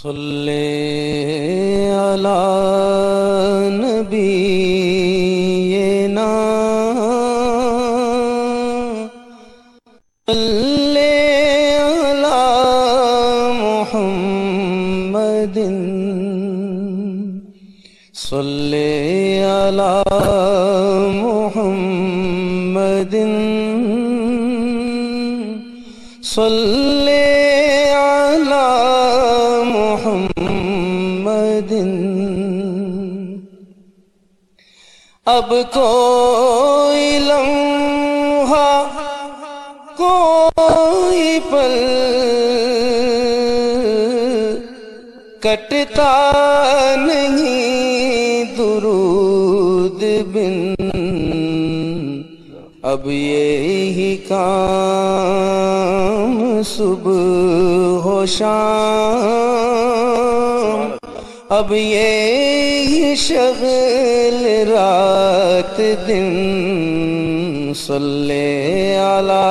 صلی علی نبینا صلی علی محمد صلی علی محمد صلی علی محمد اب کوئی لمحہ کوئی پل کٹتا نہیں درود بن اب یہی کام صبح و شام اب یہی شغل رات دن صلی علی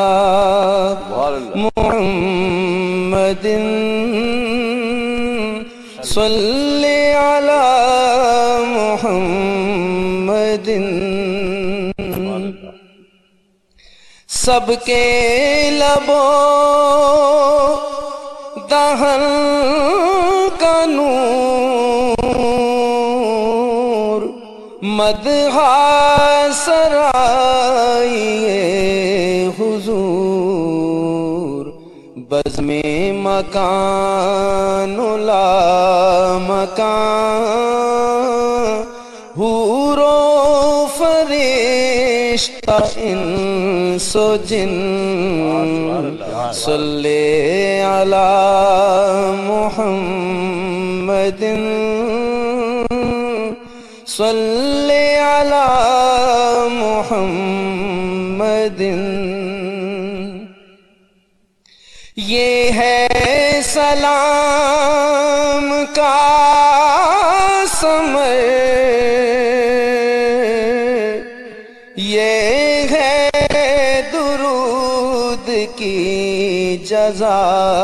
محمد صلی علی محمد سب کے لبوں دہن کا نور مدح سرائے حضور بزم مکان لا مکان حور و فرشتہ انس و جن صلی علی محمد صلی علی محمد یہ ہے سلام کا ثمر یہ ہے درود کی جزا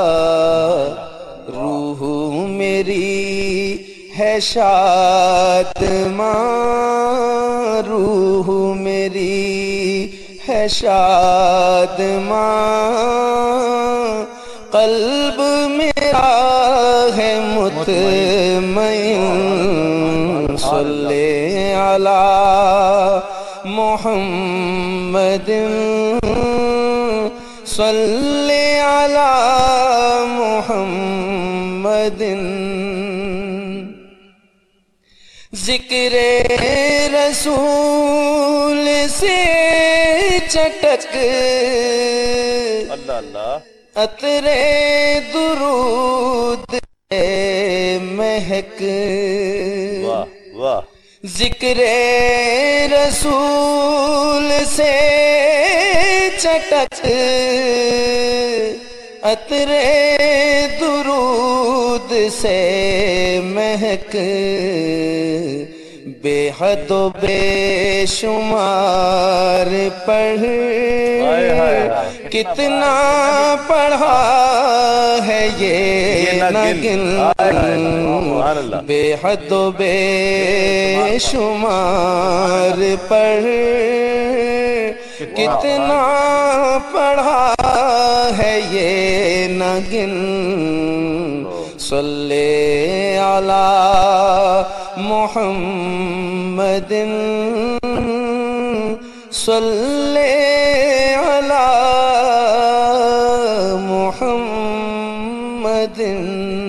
روح میری ہے شادماں روح میری ہے شادماں قلب میرا ہے مطمئن صلی علی محمد صلی علی محمد ذکر رسول سے چٹک عطر درود مہک ذکر رسول سے چٹک عطر درود سے مہک بے حد و بے شمار پڑھ کتنا پڑھا ہے یہ نہ گن بے حد و بے شمار پڑھ کتنا پڑھا ہے یہ نہ گن صلی علی محمد صلی علی محمد